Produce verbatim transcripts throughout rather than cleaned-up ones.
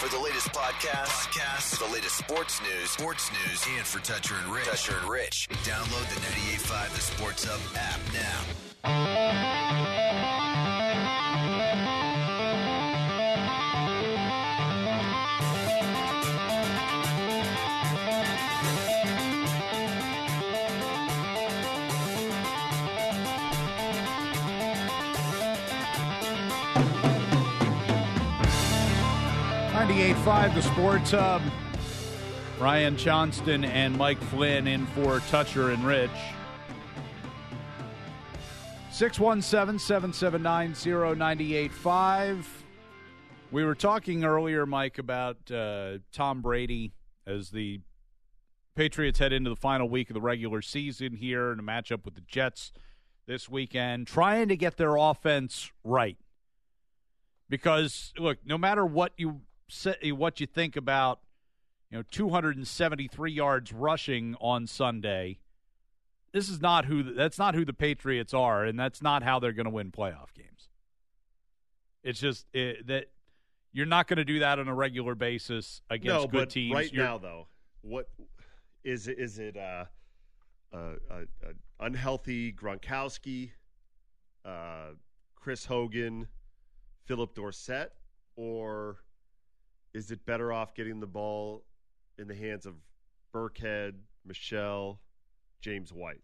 For the latest podcasts, podcasts, for the latest sports news, sports news, and for Toucher and Rich, Toucher and Rich, download the ninety-eight point five The Sports Hub app now. ninety-eight point five The Sports Hub. Ryan Johnston and Mike Flynn in for Toucher and Rich. six one seven, seven seven nine, zero nine eight five. We were talking earlier, Mike, about uh, Tom Brady as the Patriots head into the final week of the regular season here in a matchup with the Jets this weekend, trying to get their offense right. Because, look, no matter what you what you think about, you know, two hundred seventy-three yards rushing on Sunday, this is not who that's not who the Patriots are, and that's not how they're going to win playoff games. It's just it, that you're not going to do that on a regular basis against no, good but teams. Right you're, now, though, what is it? Is it uh, uh, uh, uh, unhealthy Gronkowski, uh, Chris Hogan, Philip Dorsett, or is it better off getting the ball in the hands of Burkhead, Michelle, James White?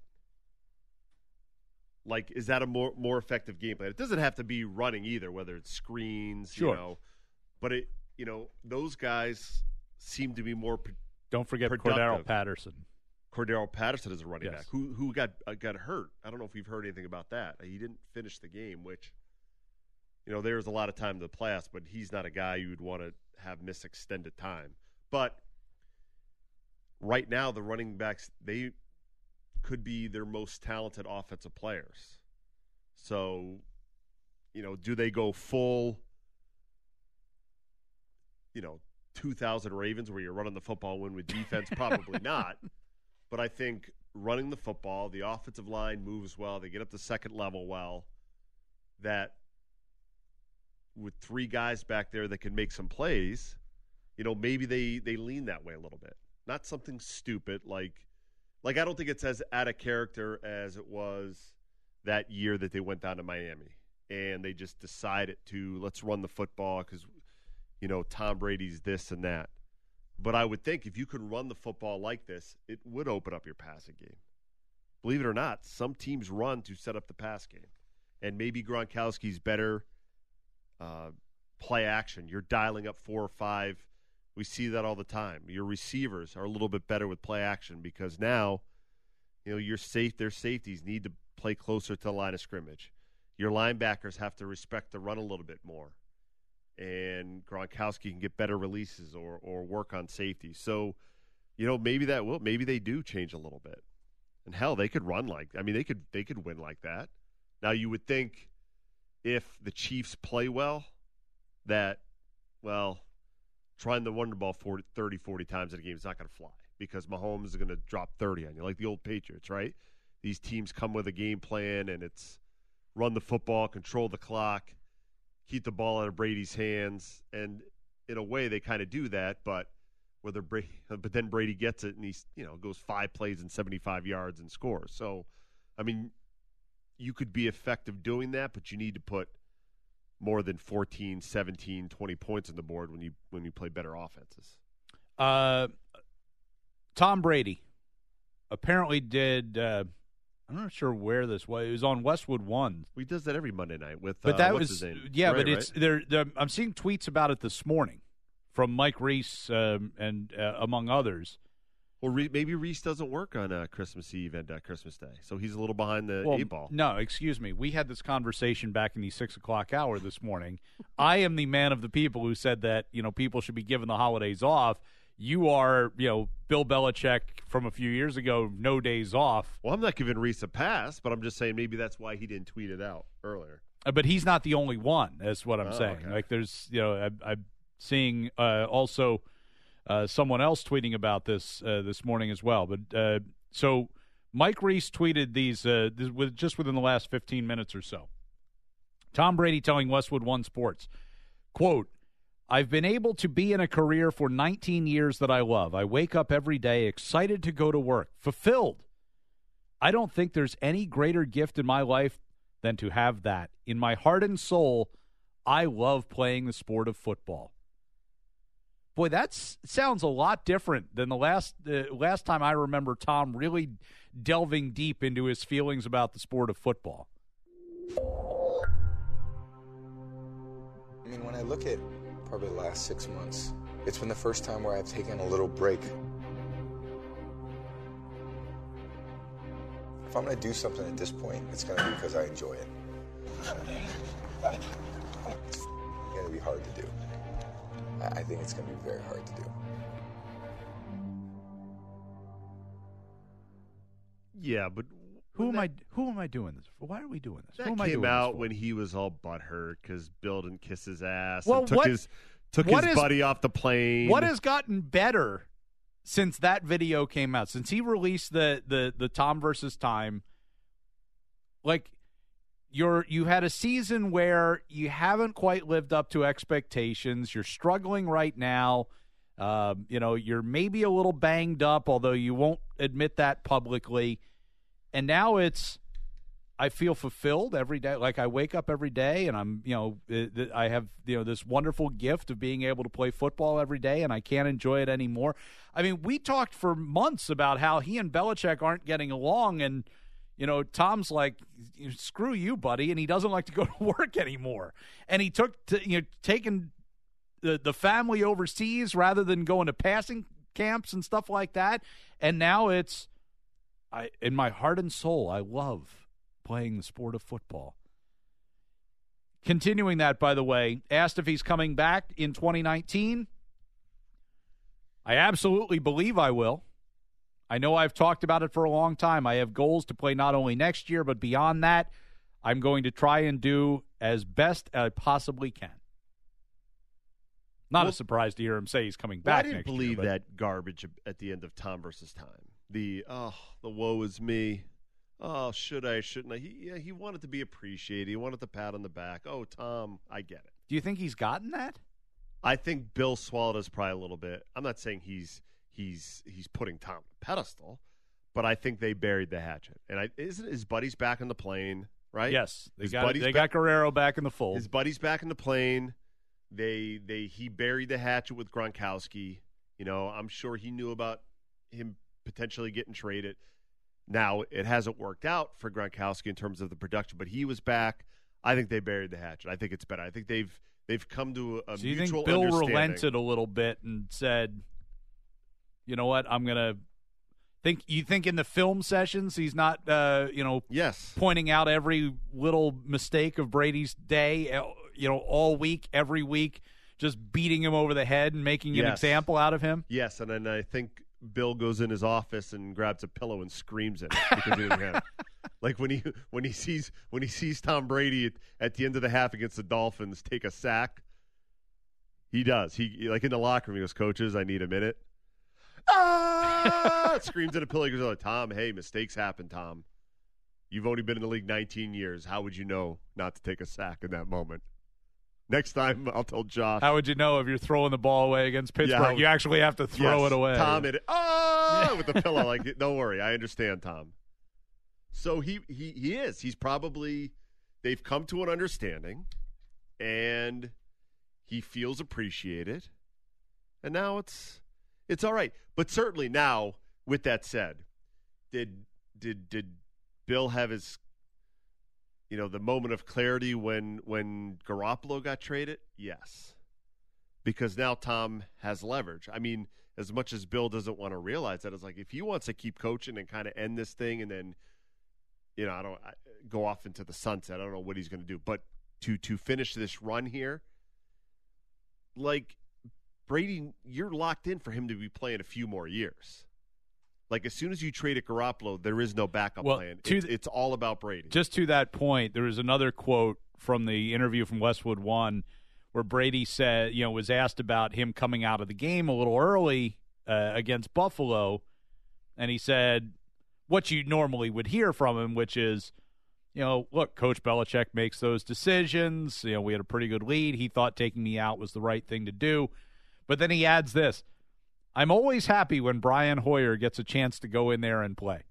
Like, is that a more more effective game plan? It doesn't have to be running either, whether it's screens, sure. you know. But it, you know, those guys seem to be more. Pro- Don't forget productive. Cordero Patterson. Cordero Patterson is a running yes. back who who got uh, got hurt. I don't know if you've heard anything about that. He didn't finish the game, which, you know, there's a lot of time to the playoffs, but he's not a guy you would want to have miss extended time. But right now, the running backs, they could be their most talented offensive players. So, you know, do they go full, you know, two thousand Ravens where you're running the football and win with defense? Probably not. But I think running the football, the offensive line moves well, they get up to second level well, that with three guys back there that can make some plays, you know, maybe they, they lean that way a little bit. Not something stupid like like I don't think it's as out of character as it was that year that they went down to Miami and they just decided to let's run the football because, you know, Tom Brady's this and that. But I would think if you could run the football like this, it would open up your passing game. Believe it or not, some teams run to set up the pass game. And maybe Gronkowski's better uh, play action. You're dialing up four or five. We see that all the time. Your receivers are a little bit better with play action because now, you know, your safe, their safeties need to play closer to the line of scrimmage. Your linebackers have to respect the run a little bit more. And Gronkowski can get better releases or or work on safety. So, you know, maybe that will. Maybe they do change a little bit. And hell, they could run like. I mean, they could they could win like that. Now, you would think if the Chiefs play well, that, well, trying to run the ball forty, thirty, forty times in a game is not going to fly because Mahomes is going to drop thirty on you, like the old Patriots, right? These teams come with a game plan, and it's run the football, control the clock, keep the ball out of Brady's hands, and in a way they kind of do that, but whether Brady, but then Brady gets it and he's, you know, goes five plays and seventy-five yards and scores. So, I mean, you could be effective doing that, but you need to put more than fourteen, seventeen, twenty points on the board when you when you play better offenses. Uh, Tom Brady apparently did. Uh, I'm not sure where this was. It was on Westwood One. He does that every Monday night with. But uh, that what's was his name? yeah. Ray, but it's right? there. there- I'm seeing tweets about it this morning from Mike Reese um, and uh, among others. Well, Re- maybe Reese doesn't work on uh, Christmas Eve and uh, Christmas Day, so he's a little behind the Well, eight ball. no, excuse me. We had this conversation back in the six o'clock hour this morning. I am the man of the people who said that, you know, people should be given the holidays off. You are, you know, Bill Belichick from a few years ago, no days off. Well, I'm not giving Reese a pass, but I'm just saying maybe that's why he didn't tweet it out earlier. Uh, But he's not the only one. That's what I'm Oh, saying. okay. Like, there's, you know, I, I'm seeing uh, also uh, someone else tweeting about this uh, this morning as well. But uh, so Mike Reese tweeted these uh, this, with just within the last fifteen minutes or so. Tom Brady telling Westwood One Sports, quote, I've been able to be in a career for nineteen years that I love. I wake up every day excited to go to work, fulfilled. I don't think there's any greater gift in my life than to have that. In my heart and soul, I love playing the sport of football. Boy, that sounds a lot different than the last uh, last time I remember Tom really delving deep into his feelings about the sport of football. I mean, when I look at probably the last six months, it's been the first time where I've taken a little break. If I'm going to do something at this point, it's going to be because I enjoy it. It's going to be hard to do. I think it's going to be very hard to do. Yeah, but who am that, I? Who am I doing this for? Why are we doing this? That who am I came doing out this for? when he was all butthurt because Bill didn't kiss his ass. Well, and took what, his took what his is, buddy off the plane. What has gotten better since that video came out? Since he released the the the Tom versus Time, like you're you had a season where you haven't quite lived up to expectations. You're struggling right now. Um, you know, you're maybe a little banged up, although you won't admit that publicly. And now it's, I feel fulfilled every day. Like I wake up every day and I'm, you know, I have, you know, this wonderful gift of being able to play football every day and I can't enjoy it anymore. I mean, we talked for months about how he and Belichick aren't getting along and, you know, Tom's like, screw you, buddy. And he doesn't like to go to work anymore. And he took, to, you know, taking the, the family overseas rather than going to passing camps and stuff like that. And now it's, I, in my heart and soul, I love playing the sport of football. Continuing that, by the way, asked if he's coming back in twenty nineteen. I absolutely believe I will. I know I've talked about it for a long time. I have goals to play not only next year, but beyond that. I'm going to try and do as best I possibly can. Not well, a surprise to hear him say he's coming back next year. I didn't believe year, that garbage at the end of Tom versus Time. The, oh, the woe is me. Oh, should I, shouldn't I? He, yeah, he wanted to be appreciated. He wanted the pat on the back. Oh, Tom, I get it. Do you think he's gotten that? I think Bill swallowed us probably a little bit. I'm not saying he's he's he's putting Tom on a pedestal, but I think they buried the hatchet. And I, isn't his buddy's back in the plane, right? Yes. They, his got, they back, got Guerrero back in the fold. His buddy's back in the plane. They they He buried the hatchet with Gronkowski. You know, I'm sure he knew about him potentially getting traded. Now, it hasn't worked out for Gronkowski in terms of the production, but he was back. I think they buried the hatchet. I think it's better. I think they've they've come to a so you mutual think Bill understanding. relented a little bit and said, you know what, I'm going to think – you think in the film sessions he's not, uh, you know, yes. pointing out every little mistake of Brady's day, you know, all week, every week, just beating him over the head and making yes. an example out of him? Yes, and then I think – Bill goes in his office and grabs a pillow and screams at it because he didn't have it. Like when he when he sees when he sees Tom Brady at, at the end of the half against the Dolphins take a sack, he does. He like in the locker room, he goes, "Coaches, I need a minute." Ah! Screams at a pillow. He goes, "Oh, Tom, hey, mistakes happen, Tom. You've only been in the league nineteen years. How would you know not to take a sack in that moment?" Next time, I'll tell Josh. How would you know if you're throwing the ball away against Pittsburgh? Yeah, you actually have to throw yes, it away. Tom, it oh with the pillow. Like, don't worry, I understand, Tom. So he he he is. He's probably they've come to an understanding, and he feels appreciated, and now it's it's all right. But certainly now, with that said, did did did Bill have his You know, the moment of clarity when when Garoppolo got traded? Yes. Because now Tom has leverage. I mean, as much as Bill doesn't want to realize that, it's like if he wants to keep coaching and kind of end this thing and then, you know, I don't I, go off into the sunset. I don't know what he's going to do. But to to finish this run here, like Brady, you're locked in for him to be playing a few more years. Like, as soon as you trade at Garoppolo, there is no backup well, plan. To it's, it's all about Brady. Just to that point, there was another quote from the interview from Westwood One where Brady said, you know, was asked about him coming out of the game a little early uh, against Buffalo, and he said what you normally would hear from him, which is, you know, look, Coach Belichick makes those decisions. You know, we had a pretty good lead. He thought taking me out was the right thing to do. But then he adds this. I'm always happy when Brian Hoyer gets a chance to go in there and play.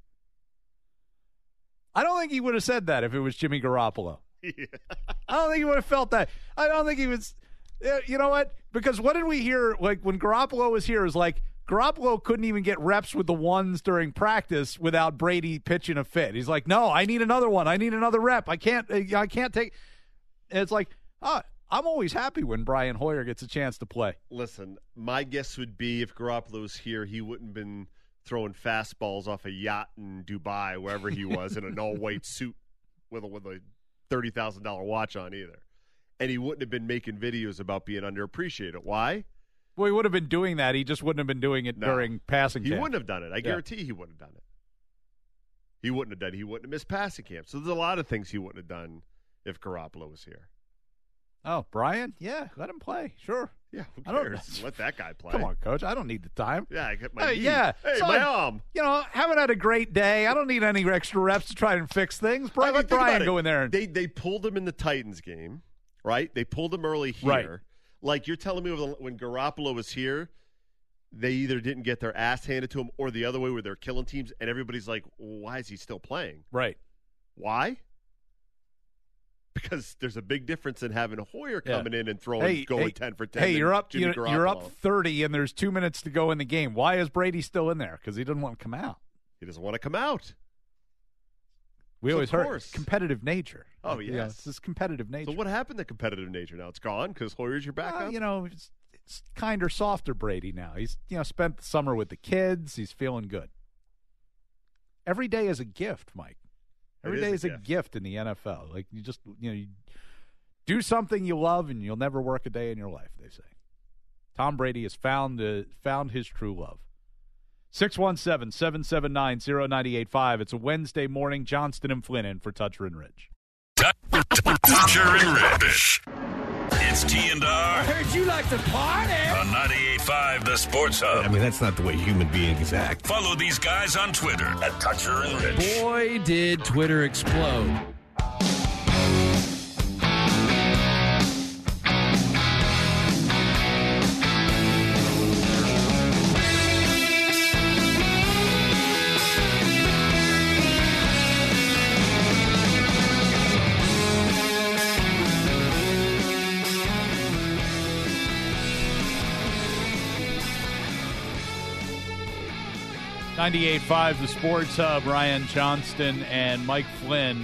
I don't think he would have said that if it was Jimmy Garoppolo. Yeah. I don't think he would have felt that. I don't think he was, you know what? Because what did we hear, like, when Garoppolo was here, it was like, Garoppolo couldn't even get reps with the ones during practice without Brady pitching a fit. He's like, no, I need another one. I need another rep. I can't, I can't take. And it's like, oh, I'm always happy when Brian Hoyer gets a chance to play. Listen, my guess would be if Garoppolo was here, he wouldn't have been throwing fastballs off a yacht in Dubai, wherever he was, in an all-white suit with a, with a thirty thousand dollars watch on either. And he wouldn't have been making videos about being underappreciated. Why? Well, he would have been doing that. He just wouldn't have been doing it no, during passing He camp. wouldn't have done it. I guarantee yeah. he wouldn't have done it. He wouldn't have done it. He wouldn't have missed passing camp. So there's a lot of things he wouldn't have done if Garoppolo was here. Oh, Brian? Yeah, let him play. Sure. Yeah, who I cares? don't, let that guy play. Come on, Coach. I don't need the time. Yeah, I get my hey, knee. Yeah. Hey, so my I, arm. You know, haven't had a great day. I don't need any extra reps to try and fix things. Brian, I mean, let Brian go in there. And... They they pulled him in the Titans game, right? They pulled him early here. Right. Like you're telling me when Garoppolo was here, they either didn't get their ass handed to them or the other way where they're killing teams, and everybody's like, well, why is he still playing? Right. Why? Because there's a big difference in having Hoyer yeah. coming in and throwing, hey, going hey, ten for ten. Hey, you're up. Jimmy You're, you're up Garoppolo. thirty, and there's two minutes to go in the game. Why is Brady still in there? Because he doesn't want to come out. He doesn't want to come out. We so always of heard course. competitive nature. Oh, yes. You know, it's this competitive nature. So what happened to competitive nature now? It's gone because Hoyer's your backup? Well, you know, it's, it's kinder, softer Brady now. He's, you know, spent the summer with the kids. He's feeling good. Every day is a gift, Mike. Every It day is is a a gift. gift in the N F L. Like, you just, you know, you do something you love and you'll never work a day in your life, they say. Tom Brady has found, uh, found his true love. six one seven, seven seven nine, zero nine eight five. It's a Wednesday morning. Johnston and Flynn in for Toucher and Rich. Toucher and Rich. It's T and R. I heard you like to party. On ninety-eight point five, the Sports Hub. I mean, that's not the way human beings act. Follow these guys on Twitter at Toucher and Rich. Boy, did Twitter explode. ninety-eight point five, the Sports Hub. Ryan Johnston and Mike Flynn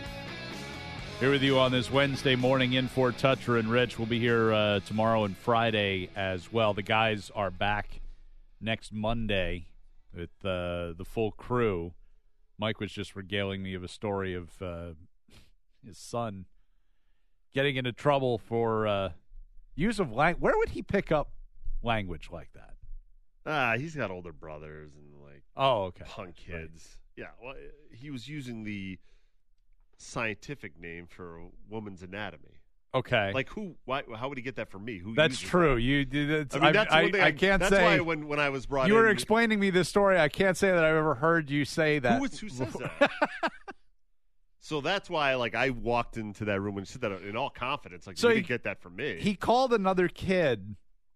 here with you on this Wednesday morning in for Toucher and Rich. We'll be here uh, tomorrow and Friday as well. The guys are back next Monday with uh, the full crew. Mike was just regaling me of a story of uh, his son getting into trouble for uh, use of language. Where would he pick up language like that? Ah, he's got older brothers and like oh, okay, punk kids. Right. Yeah, well, he was using the scientific name for a woman's anatomy. Okay, like who? Why? How would he get that from me? Who? That's true. That? You did. I mean, that's I, one thing I, I, I can't that's say. That's why when, when I was brought you in, were explaining me this story. I can't say that I've ever heard you say that. Who, is, who says that? So that's why, like, I walked into that room and said that in all confidence. Like, so you he, didn't get that from me. He called another kid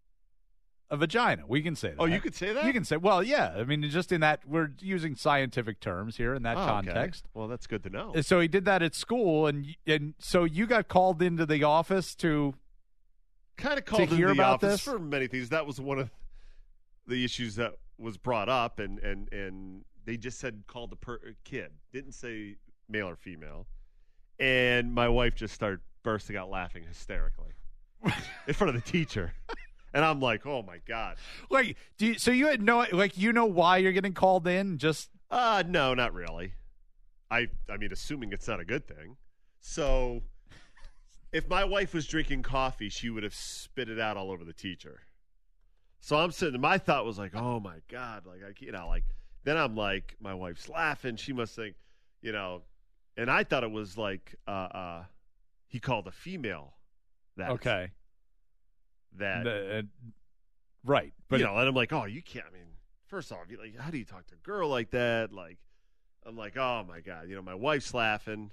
a vagina. We can say that. Oh, you could say that? You can say, well, yeah. I mean, just in that, we're using scientific terms here in that oh, context. Okay. Well, that's good to know. So he did that at school, and and so you got called into the office to kind of called to hear into the about office this? for many things. That was one of the issues that was brought up, and and, and they just said called the per- kid, didn't say male or female, and my wife just started bursting out laughing hysterically in front of the teacher. And I'm like, oh my god! Like, do you, so you had no like you know why you're getting called in? Just uh no, not really. I I mean, assuming it's not a good thing. So, if my wife was drinking coffee, she would have spit it out all over the teacher. So I'm sitting. My thought was like, oh my god! Like I, you know, like then I'm like, my wife's laughing. She must think, you know, and I thought it was like, uh, uh he called a female. That okay. That the, uh, right, but you know, and I'm like, oh, you can't. I mean, first off, you like, how do you talk to a girl like that? Like, I'm like, oh my god, you know, my wife's laughing.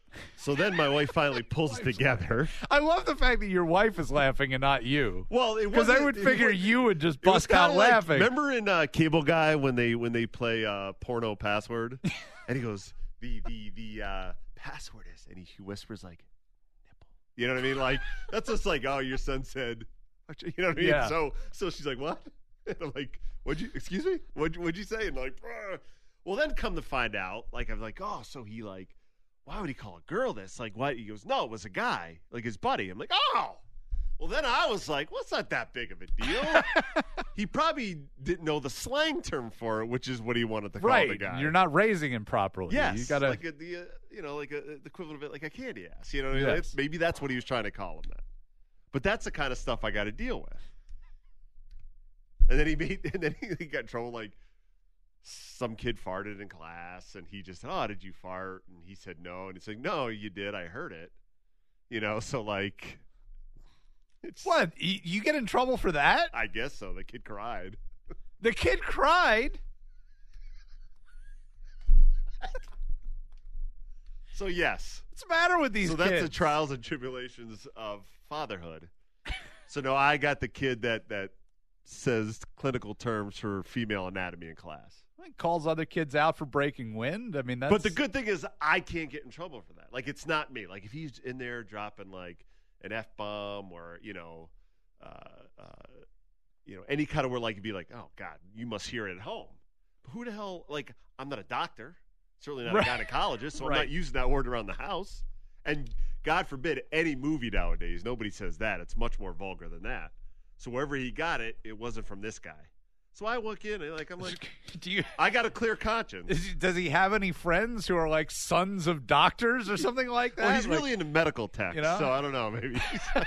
So then my wife finally pulls it together. I love the fact that your wife is laughing and not you. Well, it because I wasn't- would it figure was- you would just It was bust out kinda like- laughing. Remember in uh, Cable Guy when they when they play uh, porno password, and he goes the the the uh, password is, and he, he whispers like nipple. You know what I mean? Like that's just like, oh, your son said, you know what I mean? Yeah. So so she's like, what? And I'm like, what'd you? Excuse me? What'd you, what'd you say? And like, "Bruh." Well, then come to find out, like I'm like, oh, so he like, why would he call a girl this? Like, what? He goes, no, it was a guy, like his buddy. I'm like, oh. Well, then I was like, well, it's not that big of a deal. He probably didn't know the slang term for it, which is what he wanted to call right. the guy. You're not raising him properly. Yes. You gotta, like a, the, uh, you know, like a, the equivalent of it, like a candy ass. You know what I mean? Yes. It's- Maybe that's what he was trying to call him that. But that's the kind of stuff I got to deal with. And then he made, and then he got in trouble. Like some kid farted in class, and he just said, "Oh, did you fart?" And he said, "No." And he's like, "No, you did. I heard it." You know, so like, it's what? You, you get in trouble for that? I guess so. The kid cried. The kid cried? So yes. What's the matter with these so kids? that's the trials and tribulations of fatherhood. So no, I got the kid that that says clinical terms for female anatomy in class. Like, calls other kids out for breaking wind. I mean, that's. But the good thing is I can't get in trouble for that. Like it's not me. Like if he's in there dropping like an F bomb or you know, uh, uh, you know, any kind of word like you'd be like, oh God, you must hear it at home. But who the hell? Like I'm not a doctor, certainly not Right. a gynecologist, so Right. I'm not using that word around the house. And God forbid any movie nowadays, nobody says that. It's much more vulgar than that. So wherever he got it, it wasn't from this guy. So I walk in and like I'm like, Do you? I got a clear conscience. Is, does he have any friends who are like sons of doctors or something like that? Well, he's Like- really into medical tech, you know? so I don't know. Maybe. he's-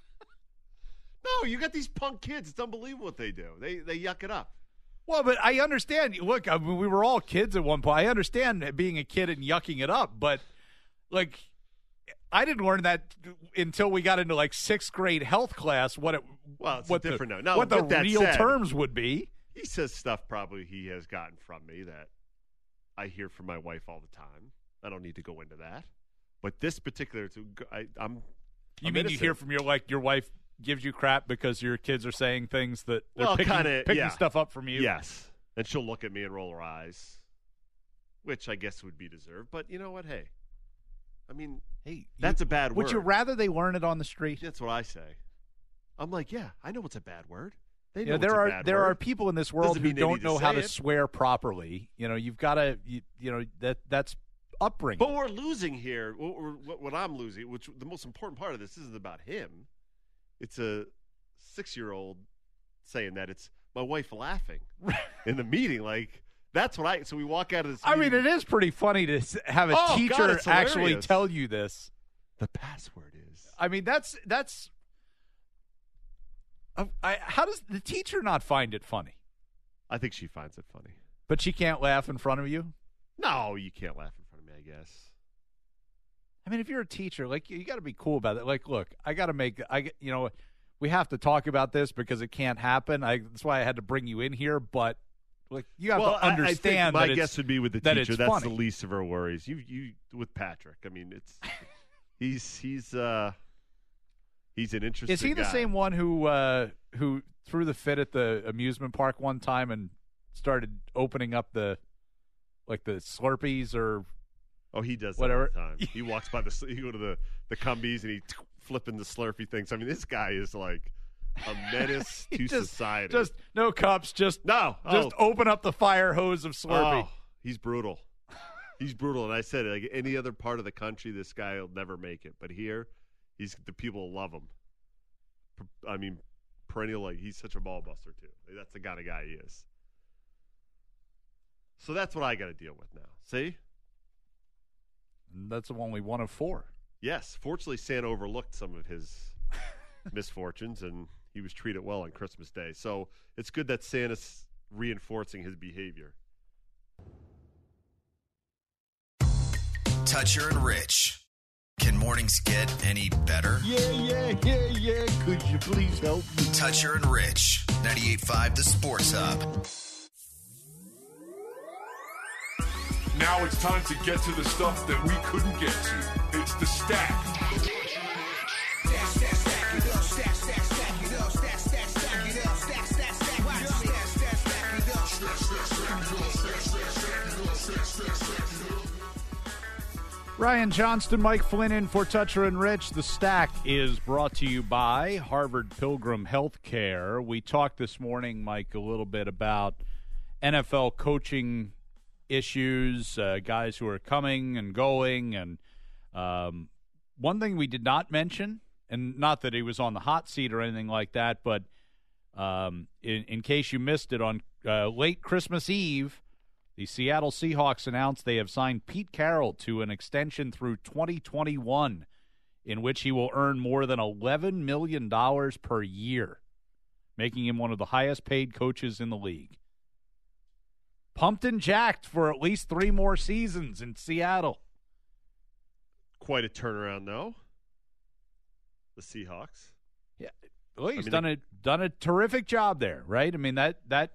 no, you got these punk kids. It's unbelievable what they do. They they yuck it up. Well, but I understand. Look, I mean, we were all kids at one point. I understand being a kid and yucking it up, but like, I didn't learn that until we got into like sixth grade health class. What it, Well, it's what different the, now. No, what the with that real said- terms would be. He says stuff probably he has gotten from me that I hear from my wife all the time. I don't need to go into that. But this particular, I, I'm. You I'm mean innocent. you hear from your like your wife gives you crap because your kids are saying things that they're Well, picking, kinda, picking yeah. stuff up from you? Yes. And she'll look at me and roll her eyes, which I guess would be deserved. But you know what? Hey, I mean, Hey, that's you, a bad would word. you rather they learn it on the street? That's what I say. I'm like, yeah, I know it's a bad word. They You know know, it's there a are bad there word. are people in this world Doesn't who mean they need don't to know how say to it. swear properly. You know, you've got to you, you know that that's upbringing. But we're losing here. What, we're, what, what I'm losing, which the most important part of this isn't about him. It's a six-year-old saying that. It's my wife laughing in the meeting. Like that's what I. So we walk out of this. I mean, meeting, it is pretty funny to s- have a Oh, God, teacher it's actually hilarious. tell you this. The password is. I mean, that's that's. I, I, how does the teacher not find it funny? I think she finds it funny. But she can't laugh in front of you. No, you can't laugh in front of me. I guess. I mean, if you're a teacher, like you, you got to be cool about it. Like, look, I got to make. I get- you know, we have to talk about this because it can't happen. I, that's why I had to bring you in here. But like, you have well, to I- understand. I, think my that guess it's, would be with the that teacher. it's That's funny. the least of her worries. You, you with Patrick. I mean, it's he's he's uh he's an interesting. Is he the guy. same one who uh, who threw the fit at the amusement park one time and started opening up the like the Slurpees or Oh, he does that Whatever. all the time. He walks by the he go to the the Cumbies and he flipping the Slurpee things. I mean, this guy is like a menace to just, society. just no cups, just no, just oh, open up the fire hose of Slurpee. oh, he's brutal. He's brutal, and I said it, like any other part of the country, this guy will never make it. But here, he's the people love him. I mean, perennial like he's such a ball buster too. That's the kind of guy he is. So that's what I got to deal with now. See? And that's only one of four. Yes. Fortunately, Santa overlooked some of his misfortunes, and he was treated well on Christmas Day. So it's good that Santa's reinforcing his behavior. Toucher and Rich. Can mornings get any better? Yeah, yeah, yeah, yeah. Could you please help me? Toucher and Rich. ninety-eight point five The Sports Hub. Now it's time to get to the stuff that we couldn't get to. It's the stack. Ryan Johnston, Mike Flynn in for Toucher and Rich. The Stack is brought to you by Harvard Pilgrim Healthcare. We talked this morning, Mike, a little bit about N F L coaching issues, uh, guys who are coming and going. And um, one thing we did not mention, and not that he was on the hot seat or anything like that, but um, in, in case you missed it, on uh, late Christmas Eve, the Seattle Seahawks announced they have signed Pete Carroll to an extension through twenty twenty-one, in which he will earn more than eleven million dollars per year, making him one of the highest-paid coaches in the league. Pumped and jacked for at least three more seasons in Seattle. Quite a turnaround, though. The Seahawks. Yeah, well, he's I mean, done they, a done a terrific job there, right? I mean that that.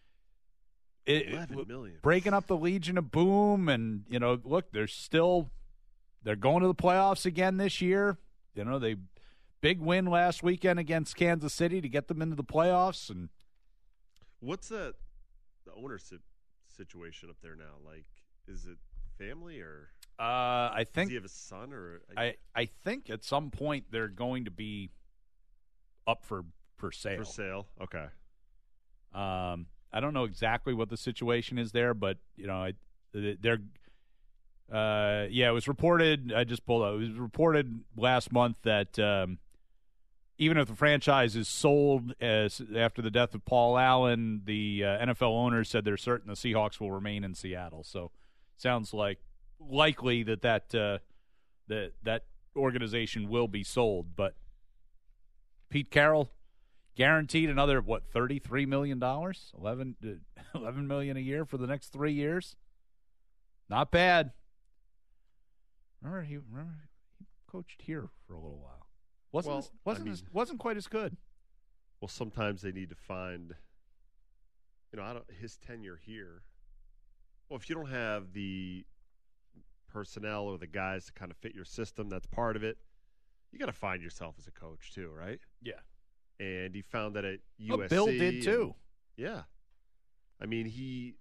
It, eleven million. Breaking up the Legion of Boom, and you know, look, they're still they're going to the playoffs again this year. You know, they big win last weekend against Kansas City to get them into the playoffs. And what's the the ownership situation up there now? Like, is it family or? Uh, I think. Does he have a son or? I I think at some point they're going to be up for for sale. For sale, okay. Um. I don't know exactly what the situation is there, but you know, I, they're. Uh, yeah, it was reported. I just pulled out. It was reported last month that um, even if the franchise is sold as after the death of Paul Allen, the uh, N F L owners said they're certain the Seahawks will remain in Seattle. So, sounds like likely that that uh, that that organization will be sold. But Pete Carroll. Guaranteed another, what, thirty-three million dollars? eleven, eleven million dollars a year for the next three years? Not bad. Remember he, remember he coached here for a little while. Wasn't, well, as, wasn't, I mean, as, wasn't quite as good. Well, sometimes they need to find, you know, I don't, his tenure here. Well, if you don't have the personnel or the guys to kind of fit your system, that's part of it. You got to find yourself as a coach too, right? Yeah. And he found that at U S C. Oh, Bill did too. And, yeah. I mean, he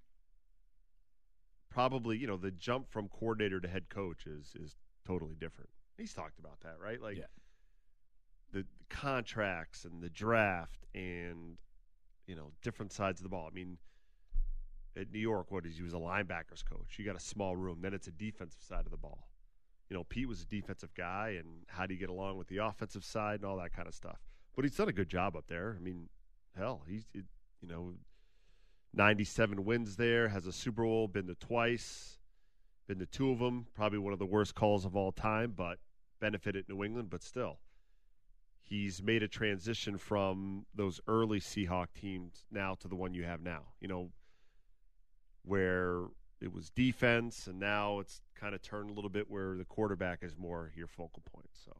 probably, you know, the jump from coordinator to head coach is is totally different. He's talked about that, right? Like yeah. the, the contracts and the draft and, you know, different sides of the ball. I mean, at New York, what is he was a linebackers coach. You got a small room. Then it's a defensive side of the ball. You know, Pete was a defensive guy, and how do you get along with the offensive side and all that kind of stuff. But he's done a good job up there. I mean, hell, he's, it, you know, ninety-seven wins there, has a Super Bowl, been to twice, been to two of them, probably one of the worst calls of all time, but benefited New England, but still. He's made a transition from those early Seahawk teams now to the one you have now, you know, where it was defense, and now it's kind of turned a little bit where the quarterback is more your focal point, so.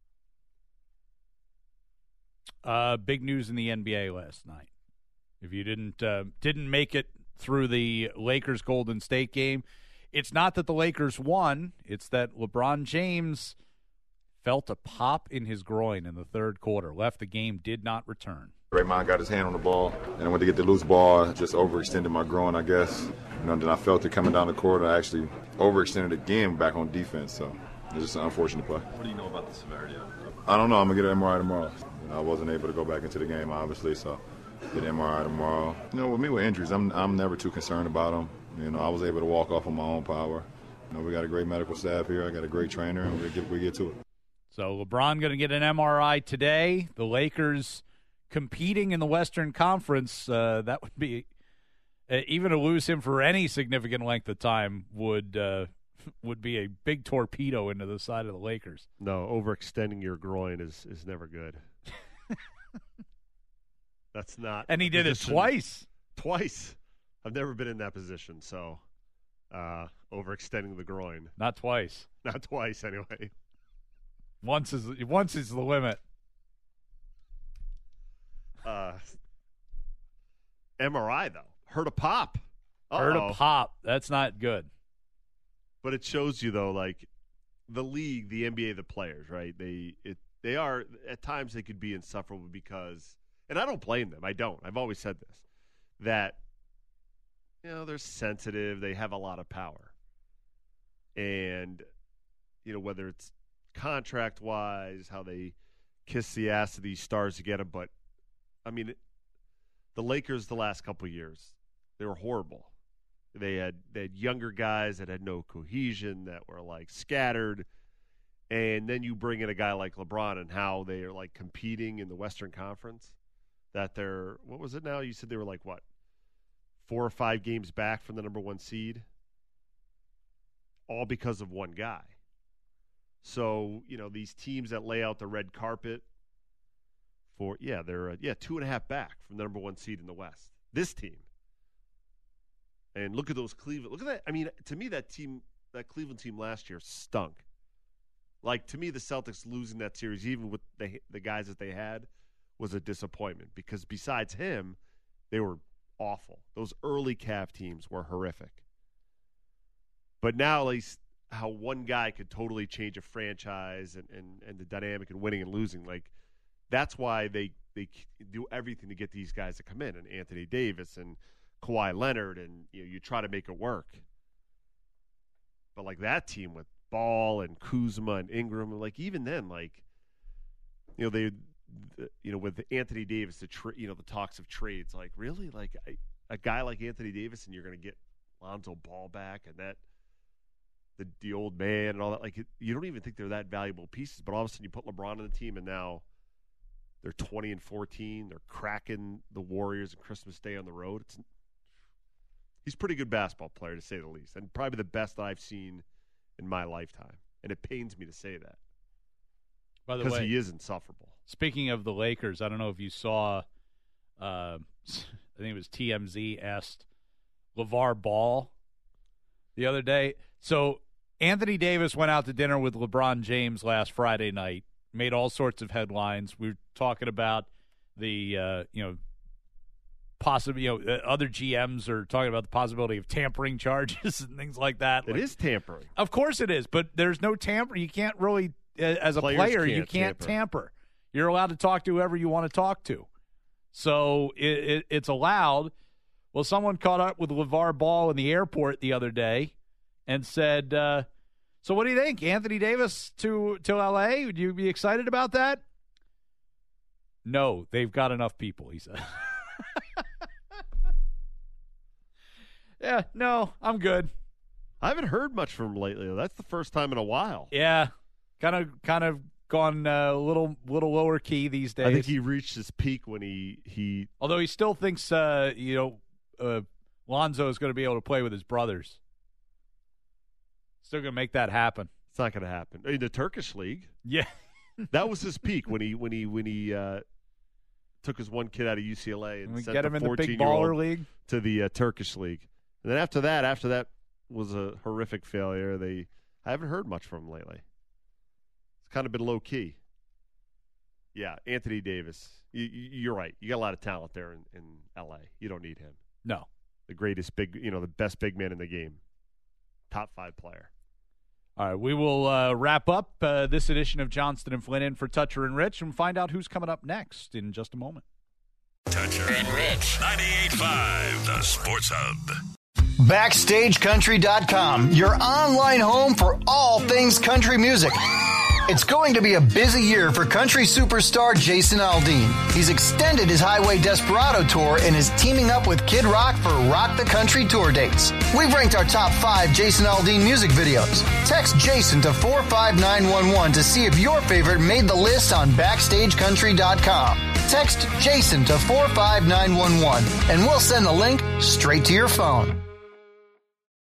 Uh, big news in the N B A last night. If you didn't uh, didn't make it through the Lakers Golden State game, it's not that the Lakers won. It's that LeBron James felt a pop in his groin in the third quarter. Left the game, did not return. Draymond got his hand on the ball, and I went to get the loose ball. Just overextended my groin, I guess. You know, then I felt it coming down the court. I actually overextended again back on defense. So it's just an unfortunate play. What do you know about the severity of it? I don't know. I'm gonna get an M R I tomorrow. You know, I wasn't able to go back into the game, obviously, so get an M R I tomorrow. You know, with me with injuries, I'm I'm never too concerned about them. You know, I was able to walk off on my own power. You know, we got a great medical staff here. I got a great trainer, and we get we get to it. So LeBron going to get an M R I today. The Lakers competing in the Western Conference. Uh, that would be uh, even to lose him for any significant length of time would. Uh, would be a big torpedo into the side of the Lakers. No, overextending your groin is, is never good. That's not. And he did position. it twice. Twice. I've never been in that position, so uh, overextending the groin. Not twice. Not twice, anyway. Once is once is the limit. Uh, M R I, though. Heard a pop. Uh-oh. Heard a pop. That's not good. But it shows you, though, like, the league, the N B A, the players, right? They it they are, at times they could be insufferable because, and I don't blame them. I don't. I've always said this, that, you know, they're sensitive. They have a lot of power. And, you know, whether it's contract-wise, how they kiss the ass of these stars to get them. But, I mean, it, the Lakers the last couple of years, they were horrible. They had they had younger guys that had no cohesion, that were, like, scattered. And then you bring in a guy like LeBron and how they are, like, competing in the Western Conference. That they're – what was it now? You said they were, like, what, four or five games back from the number one seed? All because of one guy. So, you know, these teams that lay out the red carpet for – yeah, they're uh, – yeah, two and a half back from the number one seed in the West. This team. And look at those Cleveland. Look at that. I mean, to me, that team, that Cleveland team last year stunk. Like, to me, the Celtics losing that series, even with the the guys that they had, was a disappointment. Because besides him, they were awful. Those early Cavs teams were horrific. But now, at least, how one guy could totally change a franchise and, and, and the dynamic and winning and losing, like, that's why they, they do everything to get these guys to come in. And Anthony Davis and Kawhi Leonard, and you know, you try to make it work. But like that team with Ball and Kuzma and Ingram, like even then, like you know they, the, you know with Anthony Davis, the tra- you know the talks of trades, like really, like a, a guy like Anthony Davis, and you're going to get Lonzo Ball back, and that the the old man and all that. Like you don't even think they're that valuable pieces, but all of a sudden you put LeBron on the team, and now they're twenty and fourteen. They're cracking the Warriors on Christmas Day on the road. It's He's a pretty good basketball player, to say the least, and probably the best that I've seen in my lifetime. And it pains me to say that. By the way, because he is insufferable. Speaking of the Lakers, I don't know if you saw, uh, I think it was T M Z asked LeVar Ball the other day. So Anthony Davis went out to dinner with LeBron James last Friday night, made all sorts of headlines. We were talking about the, uh, you know, Possibly, you know, other G Ms are talking about the possibility of tampering charges and things like that. It like, is tampering. Of course it is, but there's no tamper. You can't really, as a Players player, can't you can't tamper. tamper. You're allowed to talk to whoever you want to talk to. So it, it, it's allowed. Well, someone caught up with LeVar Ball in the airport the other day and said, uh, so what do you think? Anthony Davis to, to L A? Would you be excited about that? No, they've got enough people, he said. Yeah, no, I'm good. I haven't heard much from him lately. That's the first time in a while. Yeah, kind of, kind of gone uh, a little, little lower key these days. I think he reached his peak when he he. Although he still thinks, uh, you know, uh, Lonzo is going to be able to play with his brothers. Still going to make that happen. It's not going to happen in the Turkish league. Yeah, that was his peak when he when he when he uh, took his one kid out of U C L A and we sent get him the in the big fourteen-year-old baller league to the uh, Turkish league. And then after that, after that was a horrific failure. They I haven't heard much from him lately. It's kind of been low key. Yeah, Anthony Davis. You, you're right. You got a lot of talent there in, in L A. You don't need him. No, the greatest big, you know, the best big man in the game, top five player. All right, we will uh, wrap up uh, this edition of Johnston and Flynn in for Toucher and Rich and find out who's coming up next in just a moment. Toucher and Rich. ninety-eight point five, the Sports Hub. Backstage Country dot com, your online home for all things country music. It's going to be a busy year for country superstar Jason Aldean. He's extended his Highway Desperado tour and is teaming up with Kid Rock for Rock the Country tour dates. We've ranked our top five Jason Aldean music videos. Text Jason to four five nine one one to see if your favorite made the list on Backstage Country dot com. Text Jason to four five nine one one and we'll send the link straight to your phone.